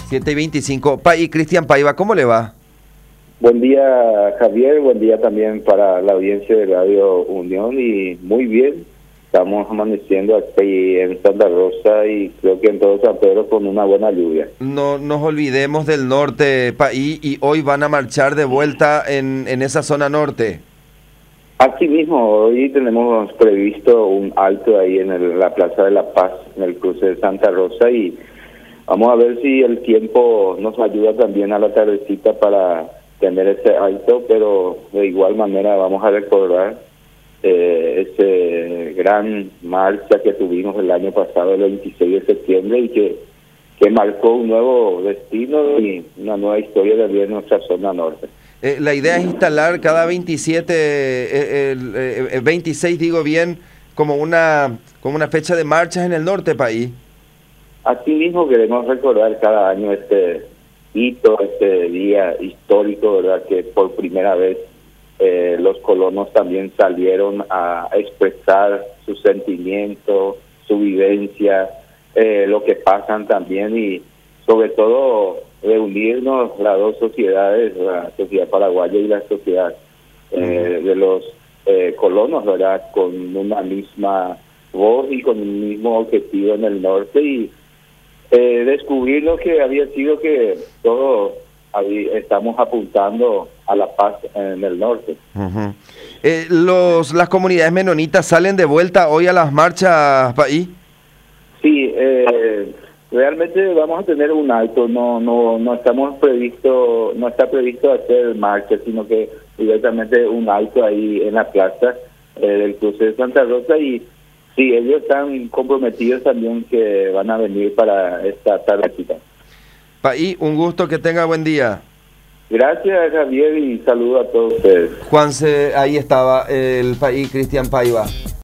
7:25. Cristian Paiva, ¿cómo le va? Buen día, Javier. Buen día también para la audiencia de Radio Unión. Y muy bien, estamos amaneciendo aquí en Santa Rosa y creo que en todo San Pedro con una buena lluvia. No nos olvidemos del norte, y hoy van a marchar de vuelta en esa zona norte. Así mismo, hoy tenemos previsto un alto ahí en la Plaza de la Paz, en el cruce de Santa Rosa, y vamos a ver si el tiempo nos ayuda también a la tardecita para tener ese alto, pero de igual manera vamos a recordar ese gran marcha que tuvimos el año pasado, el 26 de septiembre, y que marcó un nuevo destino y una nueva historia también en nuestra zona norte. La idea es instalar cada 26 digo bien, como una fecha de marchas en el norte, país. Así mismo queremos recordar cada año este hito, este día histórico, ¿verdad? Que por primera vez los colonos también salieron a expresar su sentimiento, su vivencia, lo que pasan también, y sobre todo reunirnos las dos sociedades, la sociedad paraguaya y la sociedad de los colonos, ¿verdad? Con una misma voz y con un mismo objetivo en el norte, y descubrir lo que había sido que todos estamos apuntando a la paz en el norte. Las comunidades menonitas salen de vuelta hoy a las marchas, país. Sí, realmente vamos a tener un alto, no estamos previsto, no está previsto hacer marcha, sino que directamente un alto ahí en la plaza del cruce de Santa Rosa, y sí, ellos están comprometidos también que van a venir para esta tardecita. Paí, un gusto, que tenga buen día. Gracias, Javier, y saludo a todos ustedes. Juanse, ahí estaba el Paí Cristian Paiva.